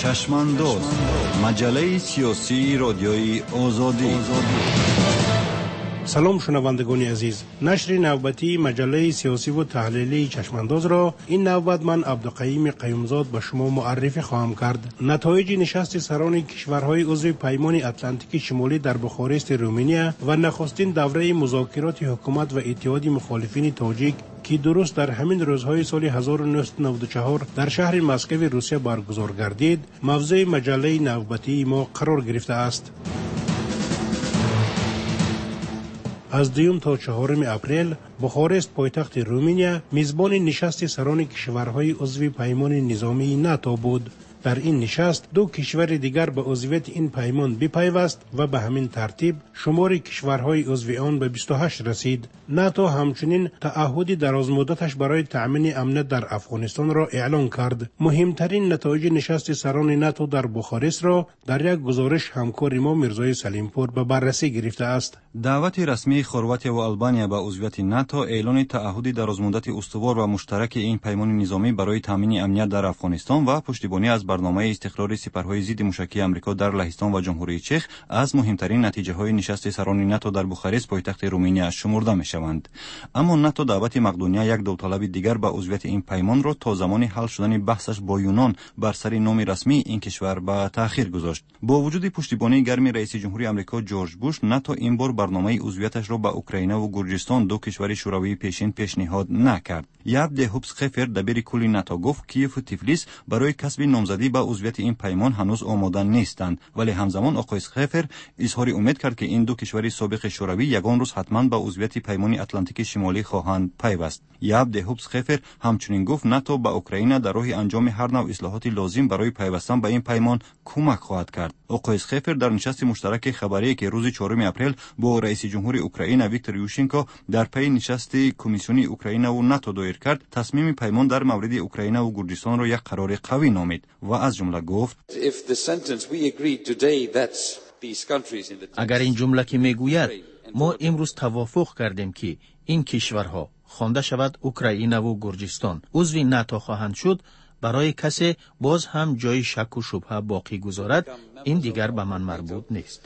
چشمانداز، مجله سیاسی رادیوی آزادی. سلام شنوندگان عزیز، نشر نوبتی مجله سیاسی و تحلیلی چشمانداز را این نوبت من عبدالقیوم قیومزاد به شما معرفی خواهم کرد. نتایج نشست سران کشورهای عضو پیمان اتلانتیک شمالی در بخارست رومانیا و نخستین دوره مذاکرات حکومت و اتحاد مخالفین تاجیک که درست در همین روزهای سال 1994 در شهر مسکو روسیه برگزار گردید، موضوع مجله نوبتی ما قرار گرفته است. از 2 تا 4 اپریل بخارست پایتخت رومانیا میزبان نشست سران کشورهای عضو پیمان نظامی ناتو بود. در این نشست دو کشور دیگر به عضویت این پیمان بپیوست و به همین ترتیب شمار کشورهای عضو آن به 28 رسید. ناتو همچنین تعهد درازمدتش برای تأمین امنیت در افغانستان را اعلان کرد. مهمترین نتایج نشست سران ناتو در بخارست را در یک گزارش همکار ما میرزای سلیمپور به بررسی گرفته است. دعوت رسمی خرواتیا و آلبانیا به عضویت ناتو اعلان تعهد درازمدت استوار و مشترک این پیمان نظامی برای تامین امنیت در افغانستان و پشتیبانی از برنامه استقرار سپرهای ضد موشکی آمریکا در لهستان و جمهوری چک از مهمترین نتیجه‌های نشست سران ناتو در بخارست پایتخت رومانیا شمرده می‌شوند. اما ناتو دعوت مقدونیه، یک داوطلب دیگر به عضویت این پیمان را تا زمان حل شدن بحثش با یونان بر سر نام رسمی این کشور به تأخیر گذاشت. با وجود پشتیبانی گرم رئیس جمهوری آمریکا جورج بوش، ناتو این بار برنامه عضویتش را به اوکراین و گرجستان، دو کشور شوروی پیشین، پیشنهاد نکرد. یاب دهوبس خفر دبیر کل ناتو گفت کیف و تیفلیس برای کسب نامزدی به عضویت این پیمان هنوز آماده نیستند، ولی همزمان آقای خفر اظهار امید کرد که این دو کشور سابق شوروی یگان روز حتما به عضویت پیمان اتلانتیک شمالی خواهند پیوست. یاب دهوبس خفر همچنین گفت ناتو به اوکراین در راه انجام هر نوع اصلاحات لازم برای پیوستن به این پیمان کمک خواهد کرد. آقای خفر در نشست مشترک خبری که روز 4 اپریل با رئیس جمهور اوکراین ویکتور یوشنکو در پی نشست کمیسیون اوکراین و ناتو دایر کرد، تصمیم پیمان در مورد اوکراین و گرجستان را یک قرار قوی نامید و از جمله گفت اگر این جمله که میگوید ما امروز توافق کردیم که این کشورها خوانده شود اوکراین و گرجستان عضو ناتو خواهند شد، برای کسی باز هم جای شک و شبهه باقی گذارد، این دیگر به من مربوط نیست.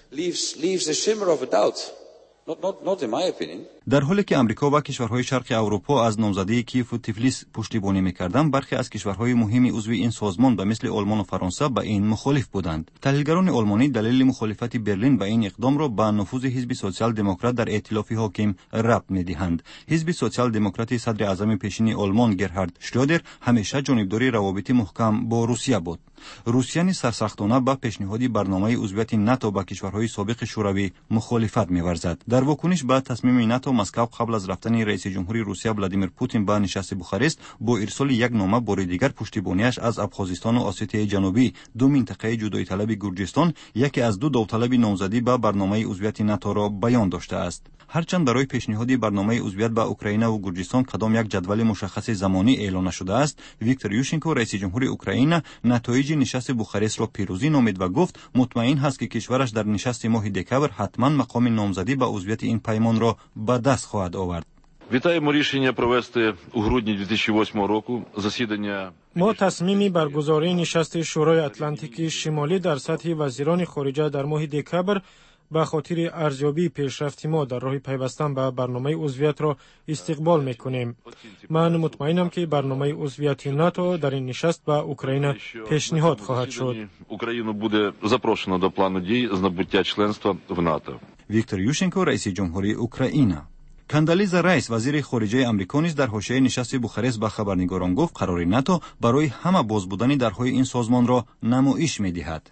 در حالی که امریکا و کشورهای شرق اروپا از نامزدی کیف و تیفلیس پشتیبانی می‌کردند، برخی از کشورهای مهم عضو این سازمان به مثل آلمان و فرانسه به این مخالف بودند. تحلیلگران آلمانی دلیل مخالفت برلین به این اقدام را به نفوذ حزب سوسیال دموکرات در ائتلاف حاکم ربط می‌دهند. حزب سوسیال دموکرات صدر اعظم پیشین آلمان گرهارد شرودر همیشه جانبدار روابط محکم با روسیه بود. روسیه سرسختانه با پیشنهاد برنامه عضویت ناتو با کشورهای سابق شوروی مخالفت می‌ورزد. در واکنش به تصمیم ناتو، مسکو قبل از رفتن رئیس جمهوری روسیه ولادیمیر پوتین به نشست بخارست با ارسال یک نامه بار دیگر پشتیبانیش از ابخازستان و اسیای جنوبی، دو منطقه جدایی طلب گرجستان، یکی از دو داوطلب نامزدی به برنامه عضویت ناتو را بیان داشته است. هرچند برای پیشنهاد برنامه عضویت به اوکراین و گرجستان کدام یک جدول مشخص زمانی اعلان نشده است، ویکتور یوشنکو رئیس جمهوری اوکراین نتایج نشست بخارست را پیروزی نامید و گفت مطمئن است که کشورش در نشست ماه دکبر حتما مقام نامزدی به عضویت این پیمان را به دست خواهد آورد. Вітаємо рішення провести у грудні 2008 року засідання. ما تصمیمی برگزاری نشست شورای اتلانتیک شمالی در سطح وزیران خارجه در ماه دکبر به خاطر ارزیابی پیشرفت ما در راه پیوستن به برنامه عضویت را استقبال میکنیم. من مطمئنم که برنامه عضویت ناتو در این نشست به اوکراین پیشنهاد خواهد شد. Україну буде запрошено до плану дій з набуття членства в НАТО. ویکتور یوشنکو رئیس جمهوری اوکراین. کاندالیزا رایس وزیر خارجه آمریکا نیز در حاشیه نشست بخارست به خبرنگاران گفت قرار ناتو برای همه باز بودن درهای این سازمان را نمایش می‌دهد.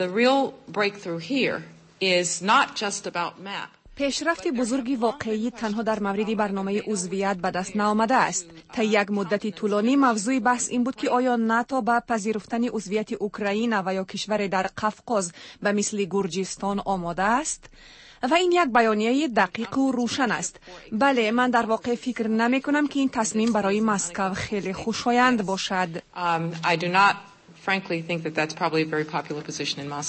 پیشرفت بزرگی واقعی تنها در مورد برنامه عضویت به دست نآمده است. تا یک مدت طولانی موضوع بحث این بود که آیا ناتو با پذیرفتن عضویت اوکراین و یا کشور در قفقاز به مثل گرجستان آماده است؟ و این یک بیانیه دقیق و روشن است. بله، من در واقع فکر نمی کنم که این تصمیم برای مسکو خیلی خوشایند باشد.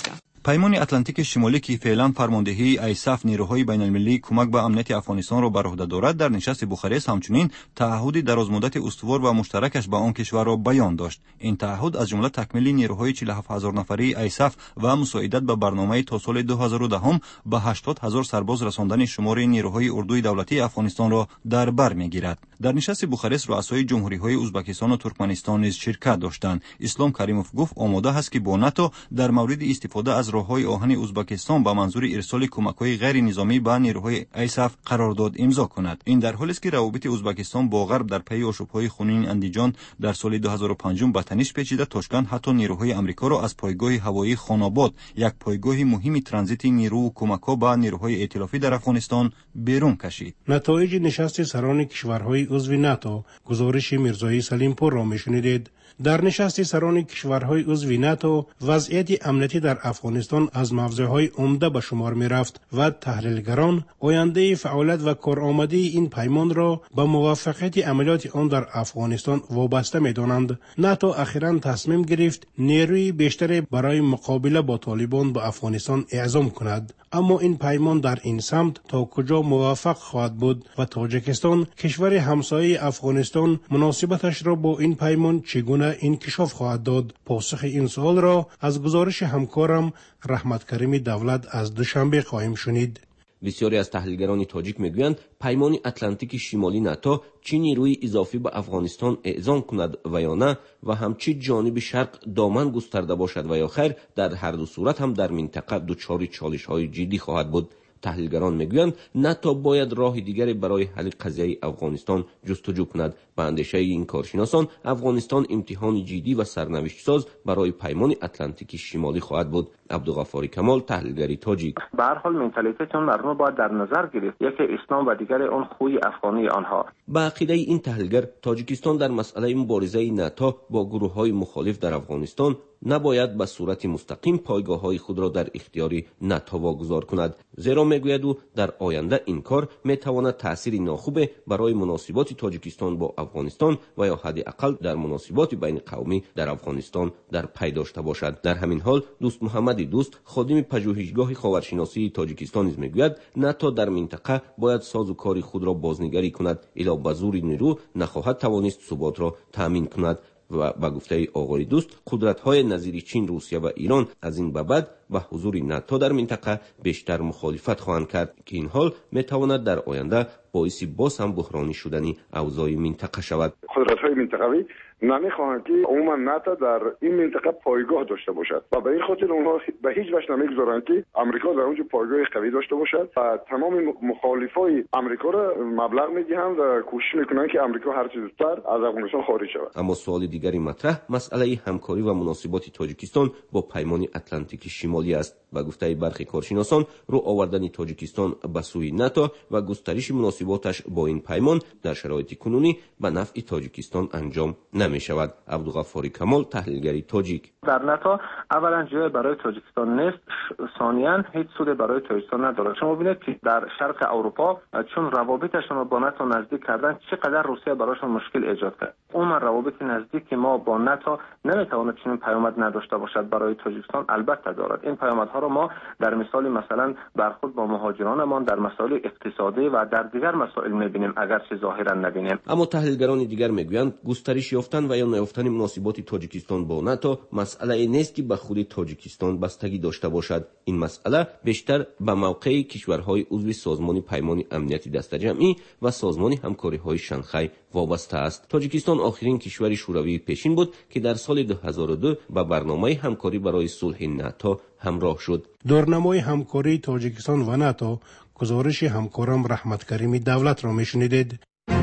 پیمان اتلانتیک شمالی که فعلا فرماندهی ایساف نیروهای بین‌المللی کمک به امنیت افغانستان را بر عهده دارد، در نشست بوخارست همچنین تعهد درازمدت استوار و مشترکش با آن کشور را بیان داشت. این تعهد از جمله تکمیل نیروهای 47000 نفری ایساف و مساعدت به برنامه تا سال 2010 به 80000 سرباز رساندن شمار نیروهای اردوی دولتی افغانستان را در بر میگیرد. در نشست بوخارست رؤسای جمهوری‌های ازبکستان و ترکمنستان نیز شرکت داشتند. اسلام کریموف گفت آماده است که با ناتو در مورد استفاده از راههای آهن ازبکستان با منظور ارسال کمک‌های غیر نظامی به نیروهای ایساف قرارداد امضا کند. این در حالی است که روابط ازبکستان با غرب در پی آشوب‌های خونین اندیجان در سال 2005 به تنش پیچیده، تاشکند حتی نیروهای آمریکا را از پایگاه هوایی خاناباد، یک پایگاه مهم ترانزیت نیرو و کمک‌ها به نیروهای ائتلافی در افغانستان، بیرون کشید. نتایج نشست سران کشورهای عضو ناتو، گزارش میرزایی سلیمپور را میشنیدید. در نشست سران کشورهای عضو ناتو وضعیت امنیتی در افغانستان از موضوعهای عمده به شمار می رفت و تحلیلگران آینده فعالیت و کارآمدی این پیمان را به موفقیت عملیات آن در افغانستان وابسته می دانند. ناتو اخیراً تصمیم گرفت نیروی بیشتری برای مقابله با طالبان به افغانستان اعزام کند، اما این پیمان در این سمت تا کجا موفق خواهد بود و تاجیکستان کشور همسایه افغانستان مناسبتش را با این پیمان چگونه انکشاف خواهد داد؟ پاسخ این سوال را از گزارش همکارم رحمت کریمی دولت از دوشنبه خواهیم شنید. بسیاری از تحلیلگران تاجیک میگویند پیمان اتلانتیک شمالی ناتو چی نیروی اضافی به افغانستان اعزام کند و یا نه و همچی جانب شرق دامن گسترده باشد و یا خیر، در هر دو صورت هم در منطقه دچار چالش‌های جدی خواهد بود. تحلیلگران میگویند ناتو باید راه دیگری برای حل قضیه افغانستان جستجو کند. به اندیشه این کارشناسان افغانستان امتحان جدی و سرنوشت ساز برای پیمان اتلانتیک شمالی خواهد بود. عبدالغفار کمال، تحلیلگری تاجیک. به هر حال منتالیته چون مردم باید در نظر گرفت، یکی اسلام و دیگر اون خوی افغانی آنها. با عقیده این تحلیلگر تاجیکستان در مسئله مبارزه ناتو با گروه‌های مخالف در افغانستان نباید به صورت مستقیم پایگاه‌های خود را در اختیار ناتو واگذار کند، زیرا میگوید او در آینده این کار میتواند تأثیر ناخوب برای مناسبات تاجیکستان با افغانستان و یا حداقل در مناسبات بین قومی در افغانستان در پی داشته باشد. در همین حال دوست محمد دوست، خادم پژوهشگاه خاورشناسی تاجیکستان، نیز میگوید ناتو در منطقه باید سازوکار خود را بازنگری کند، الا به زور نیرو نخواهد توانست ثبات را تامین کند. و با گفته آقای دوست، قدرت‌های نظیر چین، روسیه و ایران از این به بعد و حضور ناتو در منطقه بیشتر مخالفت خواهند کرد که این حال میتواند در آینده باعث باز هم بحرانی شدن اوضاع منطقه شود. قدرت‌های منطقوی نمیخواهند که عموما ناتو در این منطقه پایگاه داشته باشد و به این خاطر اونها به هیچ وجه نمیگذارند که آمریکا در اونجا پایگاه قوی داشته باشد و تمام مخالفای آمریکا را مبلغ میدهند و کوشش میکنند که آمریکا هر چه زودتر از افغانستان خارج شود. اما سوال دیگری مطرح مسئله همکاری و مناسبات تاجیکستان با پیمان اتلانتیک شمالی است. با گفته برخی کارشناسان، رو آوردن تاجیکستان به سوی ناتو و گسترش مناسباتش با این پیمان در شرایط کنونی به نفع تاجیکستان انجام نمی شود. عبدالغفار کمال، تحلیلگری تاجیک. در ناتو اولا جای برای تاجیکستان نیست، ثانیاً هیچ سود برای تاجیکستان ندارد. شما ببینید که در شرق اروپا چون روابطشون با ناتو نزدیک کردن، چقدر روسیه براشون مشکل ایجاد کرد. عموما روابط نزدیک ما با ناتو نمیتواند چنین پیامد نداشته باشد برای تاجیکستان، البته دارد. این پیامدها را ما در مثلا برخورد با مهاجرانمان در مسائل اقتصادی و در دیگر مسائل میبینیم، اگرچه ظاهرا نبینیم. اما تحلیلگران دیگر میگویند گسترش یافتن و یا نیافتن مناسبات تاجیکستان با ناتو مسئله نیست که به خود تاجیکستان بستگی داشته باشد. این مسئله بیشتر به موقع کشورهای عضو سازمان پیمان امنیتی دسته‌جمعی و سازمان همکاری‌های شانگهای وابسته است. تاجیکستان آخرین کشور شوروی پیشین بود که در سال 2002 با برنامه همکاری برای صلح ناتو همراه شد. دورنمای همکاری تاجیکستان و ناتو، گزارش همکارم رحمت کریمی دولت را میشنیدید.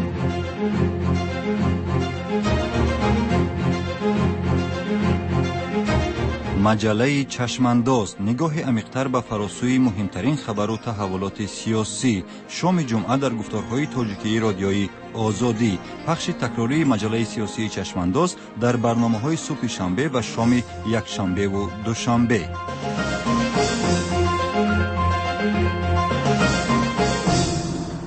مجله چشمانداز، نگاه عمیق‌تر به فراسوی مهمترین خبر و تحولات سیاسی. شام جمعه در گفتارهای تاجیکی رادیویی آزادی. پخش تکراری مجله سیاسی چشمانداز در برنامه‌های صبح شنبه و شام یک شنبه و دوشنبه.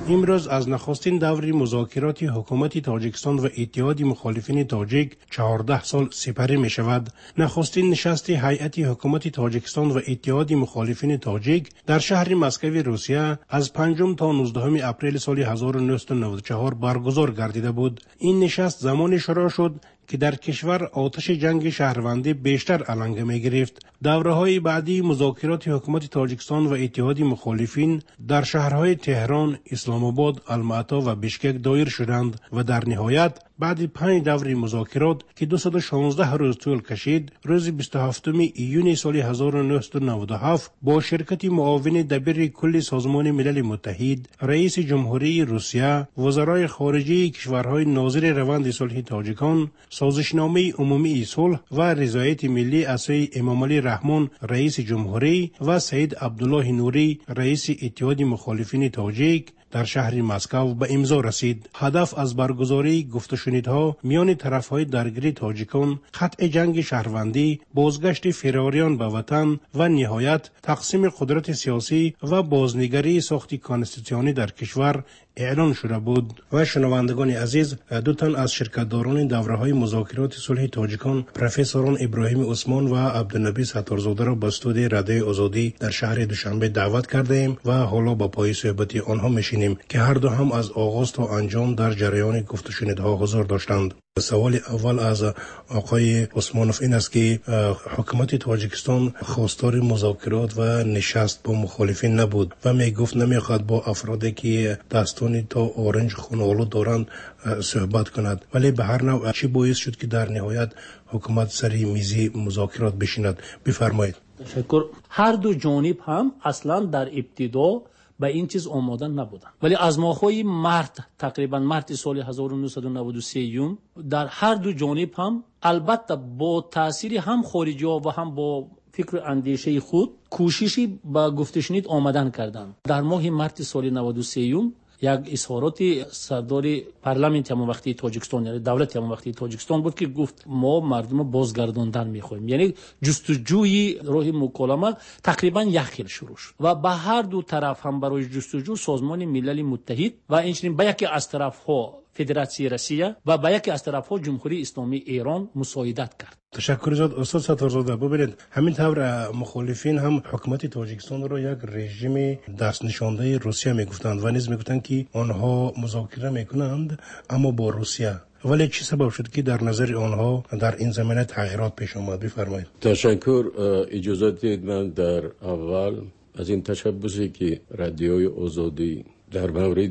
امروز از نخستین دور مذاکرات حکومت تاجیکستان و اتحاد مخالفین تاجیک 14 سال سپری می شود. نخستین نشست هیئت حکومت تاجیکستان و اتحاد مخالفین تاجیک در شهر مسکو روسیه از 5 تا 19 اپریل سال 1994 برگزار گردیده بود. این نشست زمان شروع شد که در کشور آتش جنگ شهروندی بیشتر علنگه می گرفت. دوره‌های بعدی مذاکرات حکومت تاجیکستان و اتحاد مخالفین در شهرهای تهران، اسلام آباد، الماتا و بشکک دایر شدند و در نهایت بعد 5 دور مذاکرات که 216 روز طول کشید، روز 27 ایون سال 1997 با شرکت معاون دبیر کل سازمان ملل متحد، رئیس جمهوری روسیه، وزرای خارجه کشورهای ناظر روند صلح تاجیکان، سازشنامه عمومی صلح و رضایت ملی از سوی امام علی رحمان رئیس جمهوری و سید عبدالله نوری رئیس اتحاد مخالفین تاجیک در شهر مسکو به امضا رسید. هدف از برگزاری گفت و شنیدها میان طرفهای درگیر تاجیکان، قطع جنگ شهروندی، بازگشت فراریان به وطن و نهایت تقسیم قدرت سیاسی و بازنگری ساخت کانستیتوسیونی در کشور اعلان شده بود. و شنوندگان عزیز، 2 تن از شرکتداران دوره‌های مذاکرات صلح تاجیکان، پروفسوران ابراهیم عثمان و عبدالنبی ستارزاده را به استودیوی رادیوی آزادی در شهر دوشنبه دعوت کردیم و حالا با پای صحبت آنها میشینیم که هر دو هم از آغاز تا انجام در جریان گفت و شنیدها حضور داشتند. سوال اول از آقای عثمانوف این است که حکومت تاجیکستان خواستار مذاکرات و نشست با مخالفین نبود و میگفت نمیخواد با افرادی که دستانی تا اورنج خونالو دارند صحبت کند، ولی به هر نوع چی باعث شد که در نهایت حکومت سری میزی مذاکرات بشیند؟ بفرمایید. تشکر. هر دو جانب هم اصلا در ابتدا به این چیز آماده نبودن، ولی از ماه‌های تقریبا مارت سال 1993 در هر دو جانب هم البته با تاثیر هم خارجی ها و هم با فکر اندیشه خود کوششی با گفت و شنید آمدن کردند. در ماه مارت سال 93 یک اظهارات سردار پارلمانت هم وقتی تاجیکستان، یعنی دولت هم وقتی تاجیکستان بود که گفت ما مردم بازگرداندن میخوایم، یعنی جستجوی راه مکالمه تقریبا یک خیل شروع شد و به هر دو طرف هم برای جستجو سازمان ملل متحد و اینچنین به یکی از طرف ها فدراسیون روسیه و به یکی از طرف ها جمهوری اسلامی ایران مساعدت کرد. تشکر زاد استاد ستارزاده. ببینید همین طور مخالفین هم حکومت تاجیکستان را یک رژیم دست نشانده روسیه میگفتند و نیز میگفتند که آنها مذاکره میکنند اما با روسیه. ولی چی سبب شد که در نظر آنها در این زمینه تغییرات پیش آمد؟ بفرمایید. تشکر. اجازه دید من در اول از این تشبوسی که رادیوی آزادی در مورد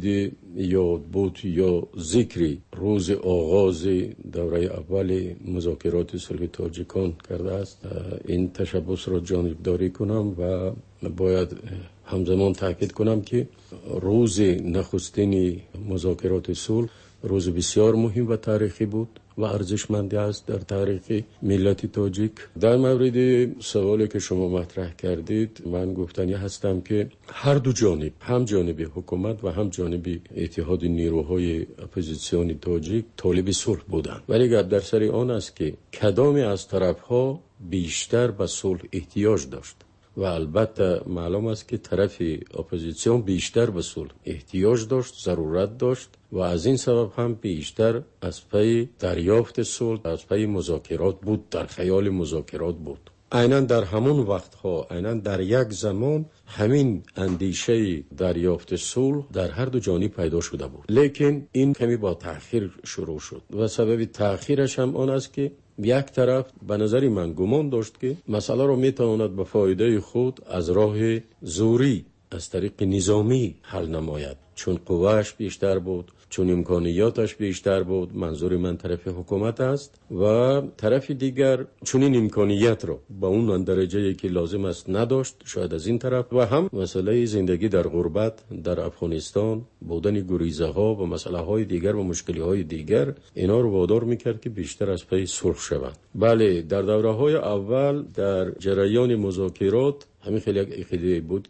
یادبود یا ذکری روز آغاز دوره اول مذاکرات صلح تاجیکان کرده است، این تشبوس را جانبداری کنم و باید همزمان تاکید کنم که روز نخستین مذاکرات صلح روز بسیار مهم و تاریخی بود و ارزشمندی است در تاریخ ملت تاجیک. در مورد سوالی که شما مطرح کردید من گفتنی هستم که هر دو جانب، هم جانب حکومت و هم جانب اتحاد نیروهای اپوزیسیون تاجیک طالب صلح بودند، ولی گپ در سر آن است که کدام از طرفها بیشتر به صلح احتیاج داشت و البته معلوم است که طرف اپوزیسیون بیشتر به صلح احتیاج داشت، ضرورت داشت و از این سبب هم بیشتر از پی دریافت صلح، از پی مذاکرات بود، در خیال مذاکرات بود. عیناً در همون وقتها، عیناً در یک زمان همین اندیشه دریافت صلح در هر دو جانب پیدا شده بود، لیکن این کمی با تأخیر شروع شد و سبب تأخیرش هم آن است که یک طرف به نظر من گمان داشت که مسئله را میتواند به فایده خود از راه زوری، از طریق نظامی حل نماید، چون قواش بیشتر بود، چون امکانیاتش بیشتر بود. منظور من طرف حکومت است و طرف دیگر چون این امکانیت را با اون درجه‌ای که لازم است نداشت، شاید از این طرف، و هم مسئله زندگی در غربت در افغانستان، بودن گریزه ها و مسئله های دیگر و مشکلی های دیگر اینا رو وادار میکرد که بیشتر از پی صلح شوند. بله، در دوره های اول در جریان مذاکرات همین خیلی یک ایده بود که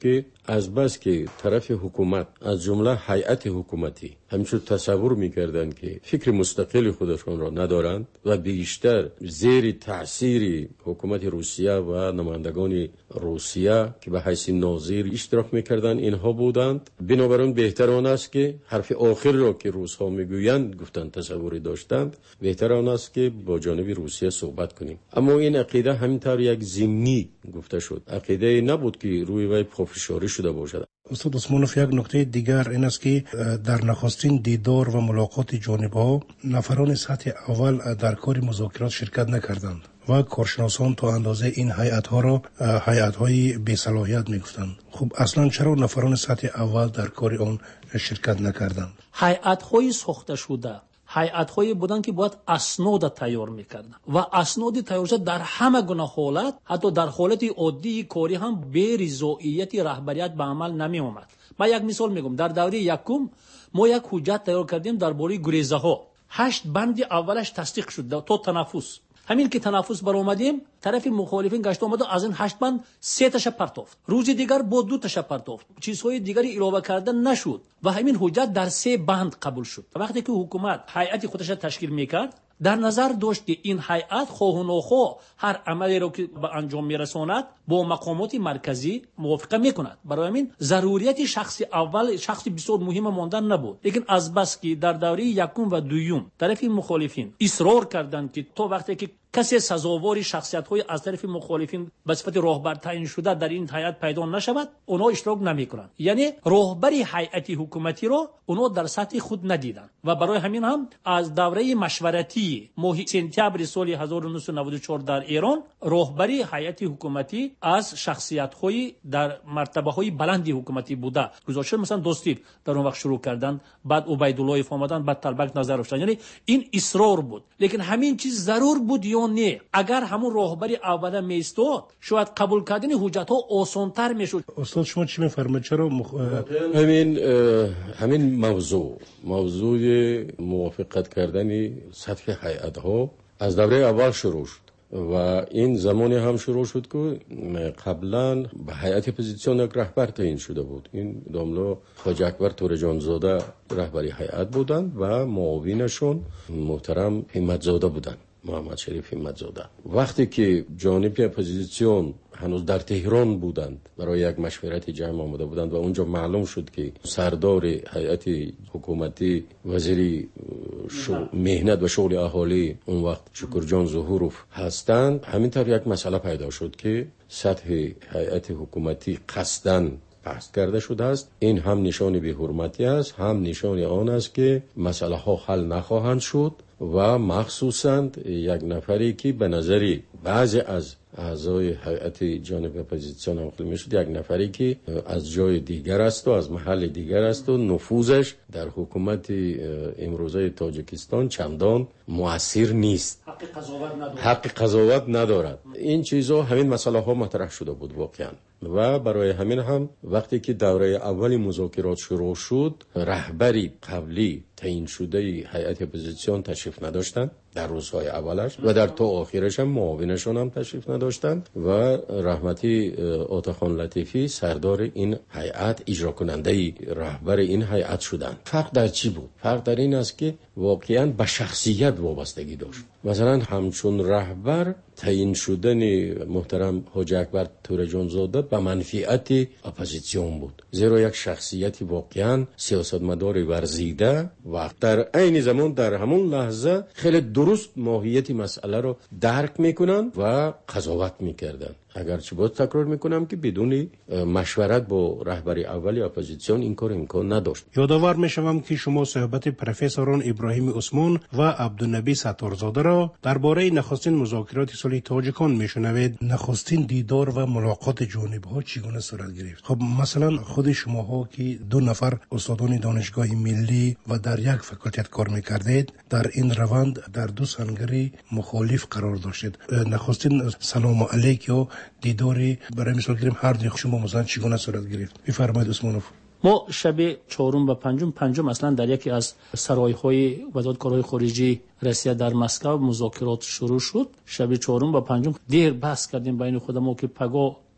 از بس که طرف حکومت از جمله هیئت حکومتی همچون تصور میکردند که فکر مستقل خودشون را ندارند و بیشتر زیر تأثیر حکومت روسیه و نمایندگان روسیه که به حیث ناظر اشتراک میکردند اینها بودند. بنابراین بهتر آن است که حرف آخر را که روس‌ها میگویند گفتند تصوری داشتند، بهتر آن است که با جانب روسیه صحبت کنیم. اما این عقیده همینطور یک ضمنی گفته شد، عقیده نبود که روی وی پافشاری شده باشد. استاد عثمانوف، یک نکته دیگر این است که در نخستین دیدار و ملاقات جانبها نفران سطح اول در کار مذاکرات شرکت نکردند و کارشناسان تا اندازه این هیئت‌ها را هیئت‌های بی‌صلاحیت می‌گفتند. خب اصلا چرا نفران سطح اول در کار آن شرکت نکردند؟ هیئت‌های ساخته شده هیئت‌هایی بودند که باید اسناد تیار می‌کردند و اسناد تیار شده در همه گونه حالت، حتی در حالت عادی کاری هم به رضایت رهبریت به عمل نمی‌آمد. من یک مثال میگم. در دوره یکم ما یک حجت تیار کردیم درباره گریزه‌ها. 8 بند اولش تصدیق شد تا تنفس. همین که تنفس برآمدیم، طرف مخالفین گشت آمد و از این 8 بند 3 تاش پرتافت. روز دیگر با 2 تاش پرتافت. چیزهای دیگری اضافه کردن نشد و همین حجت در 3 بند قبول شد. وقتی که حکومت هیئت خودش تشکیل میکرد، در نظر داشت که این هیئت خواه و ناخواه هر عملی را که به انجام میرساند با مقامات مرکزی موافقه میکند. برای همین ضروریت شخص اول شخصی بسیار مهم ماندن نبود. لیکن از بس که در دوره یکم و دوم طرف مخالفین اصرار کردند که تا وقتی که کسی سزاوار شخصیت‌های از طرف مخالفین به صفت راهبر تعیین شده در این هیئت پیدا نشود، اونا اشتراک نمی‌کنند. یعنی راهبری هیئت حکومتی را اونا در سطح خود ندیدند و برای همین هم از دوره مشورتی ماه سپتامبر سال 1994 در ایران راهبری هیئت حکومتی از شخصیت‌های در مرتبه‌های بلندی حکومتی بوده گذاشته. مثلا دوستی در اون وقت شروع کردند، بعد عبیدالله آمدند، بعد طلبک نظر رفتن. یعنی این اصرار بود. لیکن همین چیز ضرور بود یا نه؟ اگر همون راهبری اوله میستاد، شاید قبول کردن حجت ها آسان‌تر میشد. استاد شما چی میفرمایید؟ چرا همین موضوع موافقت کردن سطح هیئت ها از دوره اول شروع شد و این زمانی هم شروع شد که قبلا به هیئت اپوزیسیون یک رهبر تعیین شده بود. این داملو حاج اکبر تورجانزاده رهبری هیئت بودند و معاونشون محترم همتزاده بودند، محمد شریف همتزاده. وقتی که جانب اپوزیسیون هنوز در تهران بودند برای یک مشورت جمع آمده بودند و اونجا معلوم شد که سردار هیئت حکومتی وزیر مهنت و شغل اهالی اون وقت شکرجان ظهوروف هستند، همینطور یک مسئله پیدا شد که سطح هیئت حکومتی قصداً بحث کرده شده است. این هم نشان بی‌حرمتی است، هم نشان آن است که مسئله ها حل نخواهند شد و مخصوصاً یک نفری که به نظری بعضی از اعضای هیئت جانب اپوزیسیون هم میشد، یک نفری که از جای دیگر است و از محل دیگر است و نفوذش در حکومت امروزه تاجیکستان چندان مؤثر نیست، حق قضاوت ندارد. این چیزها، همین مسئله ها مطرح شده بود واقعا و برای همین هم وقتی که دوره اول مذاکرات شروع شد، رهبری قبلی تعیین شده هیئت اپوزیسیون تشریف نداشتند در روزهای اولش و در تا آخرش هم معاونشون هم تشریف نداشتند و رحمتی عطاخان لطیفی سردار این هیئت، اجرا کننده رهبر این هیئت شدند. فرق در چی بود؟ فرق در این است که واقعا به شخصیت وابستگی داشت. مثلا همچون رهبر تعیین شدن محترم حاج اکبر تورجانزاده به منفعت اپوزیسیون بود، زیرا یک شخصیت واقعا سیاستمدار ورزیده و در عین زمان در همون لحظه خیلی درست ماهیت مسئله رو درک میکنن و قضاوت میکردن. اگرچه باز تکرار میکنم که بدون مشورت با رهبری اولی اپوزیسیون این کار امکان نداشت. یادآور میشوم که شما صحبت پروفسوران ابراهیم عثمان و عبدالنبی ستارزاده را درباره نخستین مذاکرات صلح تاجیکان میشنوید. نخستین دیدار و ملاقات جانبها چگونه صورت گرفت؟ خب مثلا خود شماها که 2 نفر استادان دانشگاه ملی و در یک فکالتت کار میکردید، در این روند در 2 سنگری مخالف قرار داشتید. نخستین سلام علیک یا دیداری برای مثال گیریم هر دی شما مثلا چگونه صورت گرفت؟ بفرمایید عثمانوف. ما شب 4 و 5 مثلا در یکی از سرای‌های وزارت کارهای خارجه روسیه در مسکو مذاکرات شروع شد. شب 4 و 5 دیر بحث کردیم بین خودمون که پگاه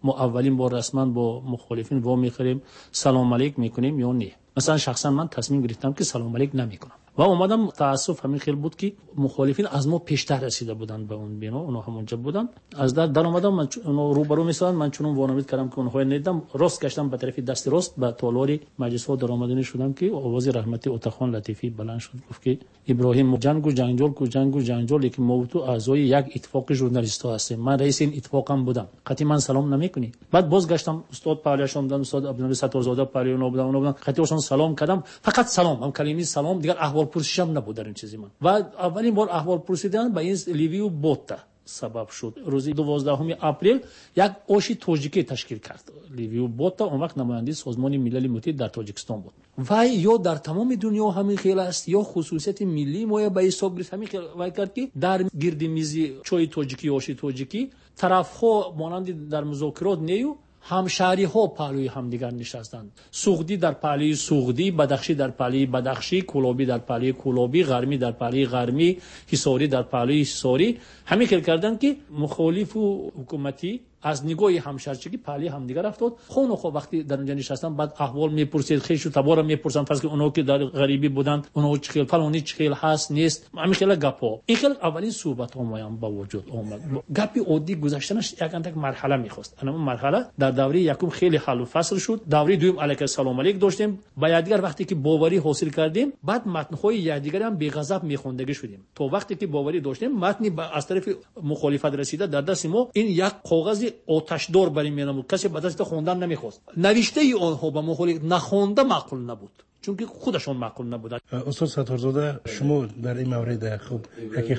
ما اولین بار رسما با مخالفین وا میخوریم سلام علیک میکنیم یا نه. مثلا شخصا من تصمیم گرفتم که سلام علیک نمیکنم و اومدم. تاسف همین خیلی بود که مخالفین از ما پیشتر رسیده بودن به اون بنا، اونها همونجا بودن. از در اومدم من اونها روبرو میسادن، من چون وانمود کردم که اونها ندیدم، راست گشتم به طرف دست راست به تالار مجلس ها در آمدنی شدم که آواز رحمتی عطاخان لطیفی بلند شد، گفت که ابراهیم جنگ و جنجال لیکن ما تو اعضای یک اتفاق ژورنالیست‌ها هستیم، من رئیس این اتفاقم بودم، قطعی من سلام نمیکنی. بعد بازگشتم استاد پهلوی بودن، استاد عبدالنبی ستارزاده پهلوی بودن، قطعی اونها سلام کردم، فقط سلام، هم کلمه سلام، دیگر احوال پرسیشم نبود در این چیزی. من و اولین بار احوال پرسیدن به این لیویو بوتا سبب شد. روز 12 اپریل یک اوشی تاجیکی تشکیل کرد لیویو بوتا، اون وقت نماینده سازمان ملل متحد در تاجیکستان بود و یا در تمام دنیا همین خیلی است یا خصوصیت ملی ما به حساب گرفت همین خیلی کرد که در گرد میز چای تاجیکی اوشی تاجیکی طرف‌ها مانند در مذاکرات نیو همشهری ها پهلوی همدیگر نشستند. سوغدی در پهلوی سوغدی، بدخشی در پهلوی بدخشی، کولابی در پهلوی کولابی، غرمی در پهلوی غرمی، حصاری در پهلوی حصاری. همین کار کردن که مخالف و حکومتی از نگاه همشهرچگی پهلوی همدیگر افتاد. خون خو وقتی در اونجا نشستن بعد احوال میپرسید، خیش و تبارا میپرسن، فرض که اونها که در غریبی بودند اونها چه خیل فلانی چه خیل هست نیست، همین خیلی گپا. این خیلی اولین صحبت ها ما با وجود اومد. گپی عادی گذشتنش یک اندک مرحله میخواست. اما مرحله در دوره یکم خیلی حل و فصل شد. دوره دوم علیک السلام علیک داشتیم. با یکدیگر وقتی که باوری حاصل کردیم بعد متن‌های یکدیگر هم بی غضب میخوندگی شدیم. تو وقتی که باوری داشتیم متنی از طرف مخالفت رسیده در دست ما این یک کاغذ آتشدار برای میانم کسی به دست خوندن نمیخواست. نوشته ای آنها به مخالف نخونده معقول نبود چون که خودشون معقول نبودن. استاد ستارزاده شما در این مورد خوب یکی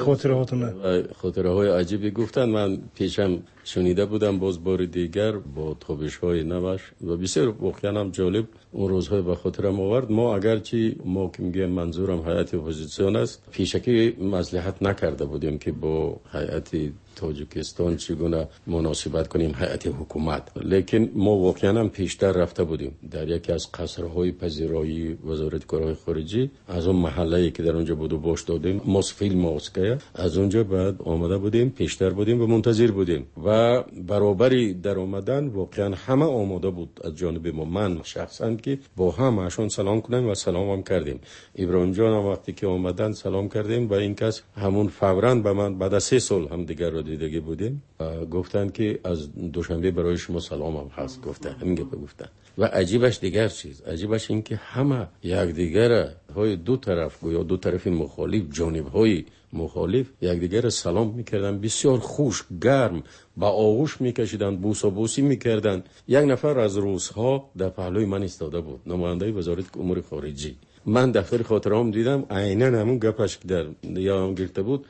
خاطره های عجیبی گفتن. من پیشم شنیده بودم، باز بار دیگر با تابش های نوش و بسیار واقعا هم جالب اون روزهای به خاطرم آورد. ما اگرچه ما که میگیم منظورم هیئت اپوزیسیون است، پیشکی مصلحت نکرده بودیم که با هیئت تاجیکستان چگونه مناسبت کنیم هیئت حکومت، لیکن ما واقعا هم پیشتر رفته بودیم. در یکی از قصرهای پذیرایی وزارت کارهای خارجی از اون محله‌ای که در اونجا بود و باش دادیم موسفیل ماسکه، از اونجا بعد آمده بودیم، پیشتر بودیم و منتظر بودیم و برابری در اومدن واقعا همه آماده بود از جانب ما. من شخصا که با همه‌شون سلام کنم و سلام هم کردیم. ابراهیم جان هم وقتی که اومدن سلام کردیم و این کس همون فوراً به من بعد از 3 سال هم دیگر رو دیدگی بودیم و گفتن که از دوشنبه برای شما سلام هم هست. گفتن همین گفتن و عجیبش دیگر چیز، عجیبش این که همه یکدیگر های دو طرف یا دو طرف مخالف، جانب های مخالف یکدیگر سلام میکردن، بسیار خوش گرم با آغوش میکشیدن، بوسابوسی میکردن. یک نفر از روسها در پهلوی من ایستاده بود، نماینده وزارت امور خارجی. من دفتر خاطرام دیدم عیناً همون گپش که در یادم گرفته بود.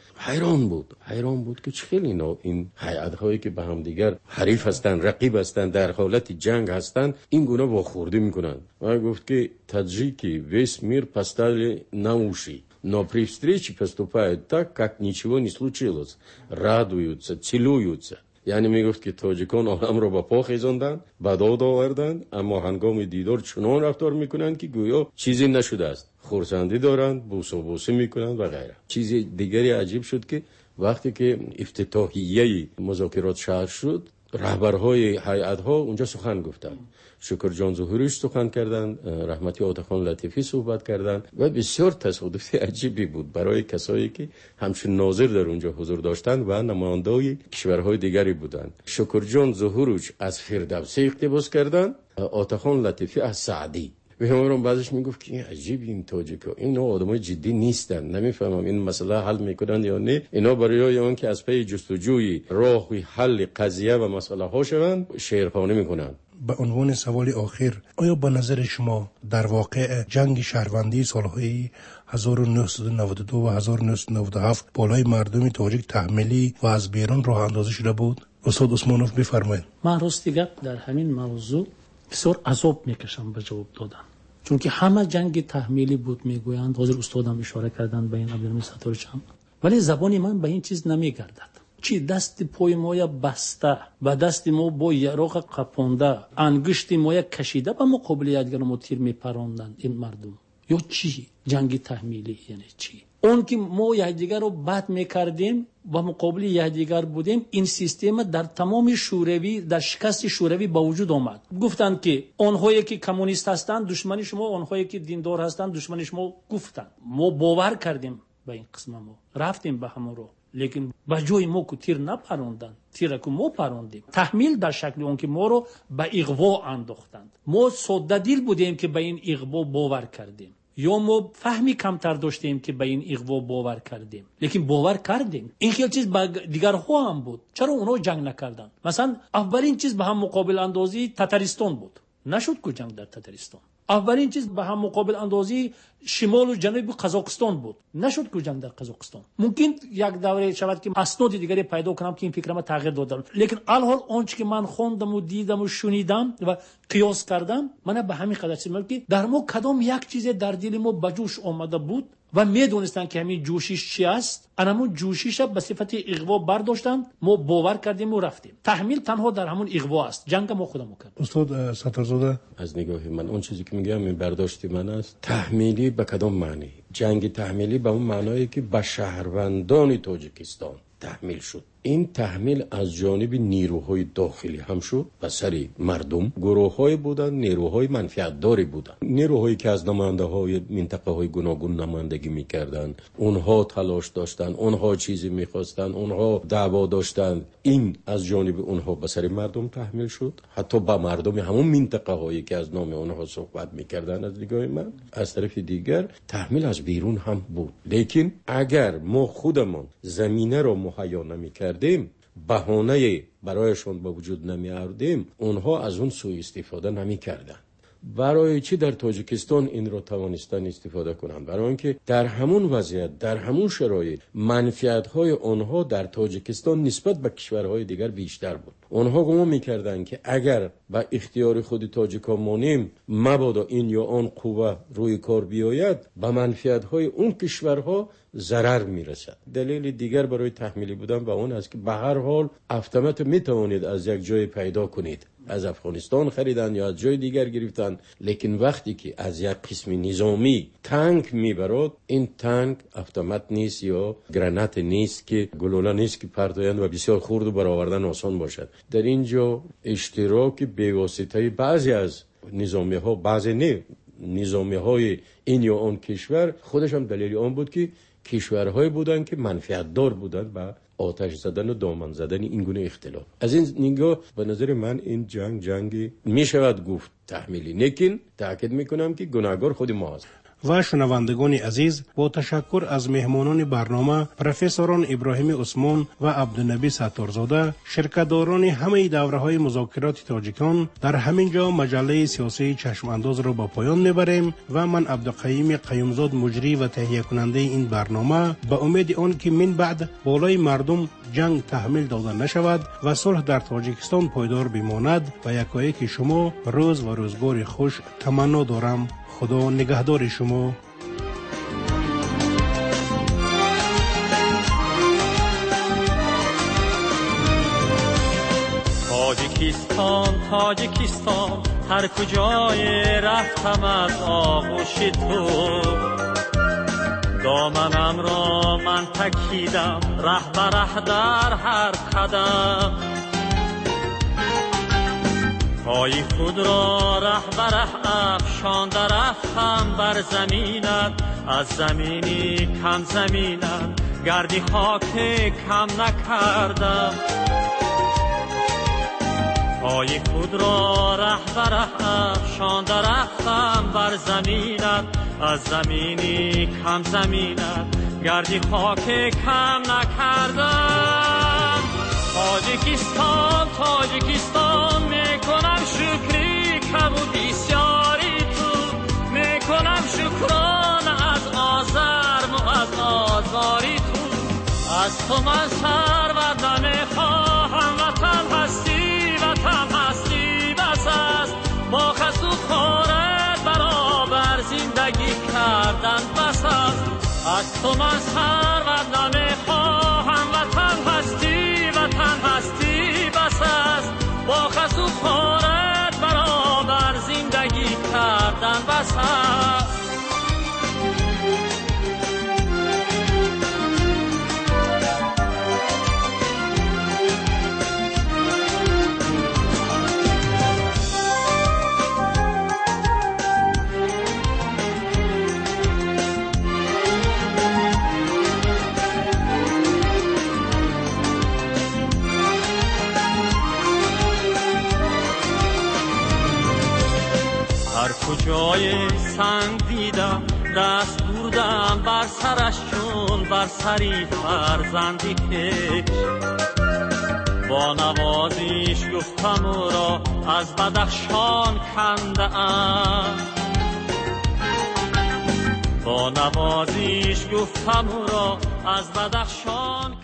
حیران بود که چه اینا این هیئت‌هایی که به هم دیگر حریف هستند، رقیب هستند، در حالت جنگ هستند، این گونه واخوردی میکنن. و گفت که таджики весь мир поставили на уши. Но при встрече поступают так, как ничего не случилось. Радуются, целуются. یعنی میگفت که تاجیکان عالم رو با پا خیزاندن، به داد آوردن، اما هنگام دیدار چنان رفتار میکنن که گویا چیزی نشده است. خرسندی دارن، بوسابوسی میکنن و غیره. چیز دیگری عجیب شد که وقتی که افتتاحیه مذاکرات شهر شد، رهبرهای هیئت‌ها اونجا سخن گفتن. شکرجان ظهوریش سخن کردن، رحمتی عطاخان لطیفی صحبت کردن و بسیار تصادف عجیبی بود برای کسایی که همچون ناظر در اونجا حضور داشتن و نمایندای کشورهای دیگری بودند. شکرجان ظهوریش از فردوسی اقتباس کردن، عطاخان لطیفی از سعدی. و همون بعدش میگفت که عجیب این تاجیکا، اینا آدمای جدی نیستن، نمیفهمم این مسئله حل میکنن یا نه. اینا برای اون که از پی جستجوی راه حل قضیه و مسئله ها شوند شعرخوانی میکنن. به عنوان سوال آخر، آیا به نظر شما در واقع جنگ شهروندی سالهای 1992 و 1997 بالای مردم تاجیک تحمیلی و از بیرون راه اندازی شده بود؟ استاد عثمانوف بفرمایید. من راستی در همین موضوع بسیار عذاب میکشم به جواب دادن، چون که همه جنگ تحمیلی بود میگویند. حاضر استادم اشاره کردن به این عبدالنبی ستارچم، ولی زبان من به این چیز نمیگردد. چی دست پای ما بسته و دست ما با یراق قپانده، انگشت ما کشیده به مقابل یکدیگر ما تیر میپراندند این مردم، یا چی جنگ تحمیلی یعنی چی؟ اون که ما یکدیگر رو بد میکردیم و مقابل یکدیگر بودیم، این سیستم در تمام شوروی، در شکست شوروی با وجود آمد. گفتند که اونهایی که کمونیست هستند دشمن شما، اونهایی که دیندار هستند دشمن شما. گفتند ما باور کردیم به این قسم، ما رفتیم به همون رو، لیکن به جای ما که تیر نپروندن، تیر که ما پروندیم. تحمیل در شکل اون که ما رو به اغوا انداختند. ما ساده دل بودیم که به این اغوا باور کردیم، یا ما فهمی کمتر داشتیم که به این اغوا باور کردیم، لیکن باور کردیم. این خیلی چیز با دیگرها هم بود. چرا اونها جنگ نکردن؟ مثلا اولین چیز به هم مقابل اندازی تتارستان بود، نشد که جنگ در تتارستان. اولین چیز به هم مقابل اندازی شمال و جنوب قزاقستان بود، نشد که جنگ در قزاقستان. ممکن یک دوره شود که اسناد دیگری پیدا کنم که این فکرم تغییر دادم، لیکن الحال آنچه که من خوندم و دیدم و شنیدم و قیاس کردم، من به همین قدر چیزم که در ما کدام یک چیز در دل ما به جوش آمده بود و میدونستن که همین جوشش چی است، همون جوشش به صفت اغوا برداشتن، ما باور کردیم و رفتیم. تحمیل تنها در همون اغوا است. جنگ ما خودمون کردیم. استاد ستارزاده، از نگاه من اون چیزی که میگم این برداشت من است. تحمیلی به کدام معنی؟ جنگ تحمیلی به اون معنایی که به شهروندان تاجیکستان تحمیل شد. این تحمیل از جانب نیروهای داخلی هم شد و سری مردم. گروه‌های بودن، نیروهای منفعت‌داری بودن، نیروهایی که از نماینده‌های منطقه‌های گوناگون نمایندگی می‌کردند. اونها تلاش داشتن، اونها چیزی می‌خواستن، اونها دعوا داشتن. این از جانب اونها به سری مردم تحمیل شد، حتی با مردم همون منطقه‌هایی که از نام اونها صحبت می‌کردن. از نگاه من از طرف دیگر تحمیل از بیرون هم بود. لیکن اگر ما خودمون زمینه رو مهیا نمی‌کردیم، بهانه برایشون با وجود نمی آوردیم، اونها از اون سوء استفاده نمی کردن. برای چی در تاجیکستان این رو توانستن استفاده کنند؟ برای اینکه در همون وضعیت، در همون شرایط، منفعت‌های اونها در تاجیکستان نسبت به کشورهای دیگر بیشتر بود. اونها گمان می‌کردند که اگر با اختیار خود تاجیکا مانیم، مبادا این یا آن قوه روی کار بیاید، به منفعت‌های اون کشورها ضرر میرسد. دلیل دیگر برای تحمیلی بودن و اون است که به هر حال اتومات میتوانید از یک جای پیدا کنید. از افغانستان خریدن یا از جای دیگر گرفتن، لیکن وقتی که از یک قسم نظامی تانک میبرد، این تانک اتومات نیست یا گرانات نیست که گلوله نیست که پرتایند و بسیار خرد و برآوردن آسان باشد. در اینجا اشتراک بی‌واسطه بعضی از نظامی ها، بعضی نه نظامی های این یا آن کشور، خودش هم دلیل آن بود که کشورهای بودن که منفعت دار بودن و آتش زدن و دامن زدن این گونه اختلاف. از این نگاه به نظر من این جنگی می شود گفت تحمیلی، لیکن تاکید میکنم که گناهکار خود ما است. و شنوندگان عزیز، با تشکر از مهمانان برنامه پروفسوران ابراهیم عثمان و عبدالنبی ستارزاده، شرکت‌داران همه دوره‌های مذاکرات تاجیکان، در همین جا مجله سیاسی چشم انداز را با پایان میبریم و من عبدالقیوم قیومزاد مجری و تهیه کننده این برنامه به امید آن که من بعد بالای مردم جنگ تحمیل داده نشود و صلح در تاجیکستان پایدار بماند و یکایک شما روز و روزگار خوش تمنا دارم. خدا نگهدار شما. تاجیکستان هر کجای رفتم از آغوش تو، دامنم را من تکیدم ره به ره در هر قدم، پای خود را ره به ره افشانده رفتم بر زمینت، از زمینی کم زمینت گردی خاک کم نکردم، پای خود را ره به ره افشانده رفتم بر زمینت، از زمینی کم زمینت گردی خاک کم نکردم. تاجیکستان میکنم شکری کم و بسیاری تو، میکنم شکرانه از آزرم و از آزاری تو، از تو من ثروت نمیخواهم، وطن هستی بس است، با خست و خورت برابر زندگی کردن بس است، از تو من ثروت نمیخواهم، وطن هستی بس است، با خست و خورت برابر زندگی کردن بس است. جای سنگ دیدم دست بردم بر سرش چون بر سری فرزندی کش با نوازیش گفتم او را از بدخشان کنده ام با نوازیش گفتم او را از بدخشان